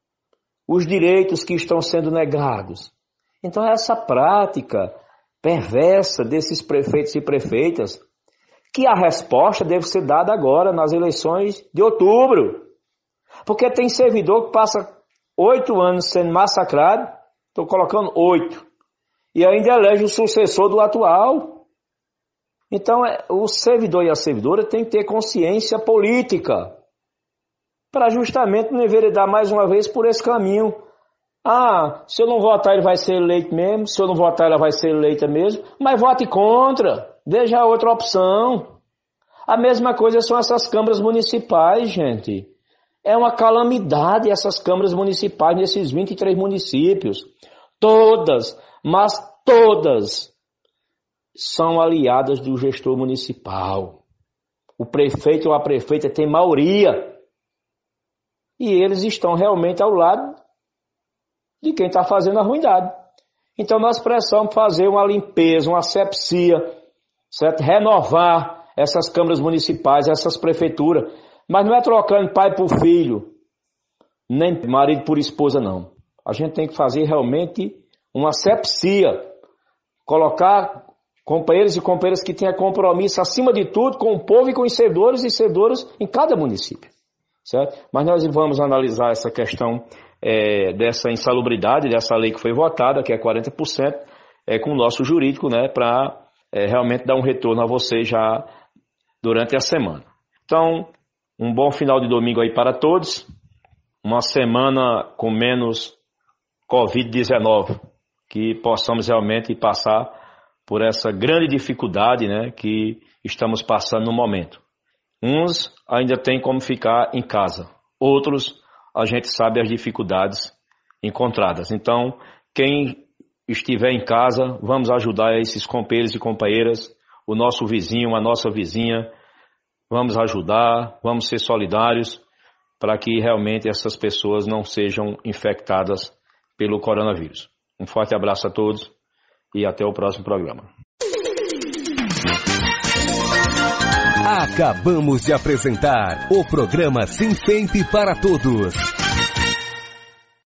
Os direitos que estão sendo negados. Então, essa prática perversa desses prefeitos e prefeitas, que a resposta deve ser dada agora nas eleições de outubro. Porque tem servidor que passa 8 anos sendo massacrado, estou colocando 8, e ainda elege o sucessor do atual. Então, o servidor e a servidora têm que ter consciência política, para justamente não enveredar mais uma vez por esse caminho. Se eu não votar ele vai ser eleito mesmo, se eu não votar ela vai ser eleita mesmo, mas vote contra, veja a outra opção. A mesma coisa são essas câmaras municipais, gente. É uma calamidade essas câmaras municipais nesses 23 municípios. Todas, mas todas, são aliadas do gestor municipal. O prefeito ou a prefeita tem maioria. E eles estão realmente ao lado de quem está fazendo a ruindade. Então nós precisamos fazer uma limpeza, uma asepsia, certo? Renovar essas câmaras municipais, essas prefeituras. Mas não é trocando pai por filho, nem marido por esposa, não. A gente tem que fazer realmente uma asepsia. Colocar companheiros e companheiras que tenham compromisso, acima de tudo, com o povo e com os servidores e servidoras em cada município. Certo? Mas nós vamos analisar essa questão dessa insalubridade, dessa lei que foi votada, que é 40%, com o nosso jurídico, né, para realmente dar um retorno a vocês já durante a semana. Então, um bom final de domingo aí para todos. Uma semana com menos Covid-19. Que possamos realmente passar por essa grande dificuldade, né, que estamos passando no momento. Uns ainda têm como ficar em casa. Outros, a gente sabe as dificuldades encontradas. Então, quem estiver em casa, vamos ajudar esses companheiros e companheiras, o nosso vizinho, a nossa vizinha. Vamos ajudar, vamos ser solidários, para que realmente essas pessoas não sejam infectadas pelo coronavírus. Um forte abraço a todos e até o próximo programa. Acabamos de apresentar o programa Sinfemp para Todos.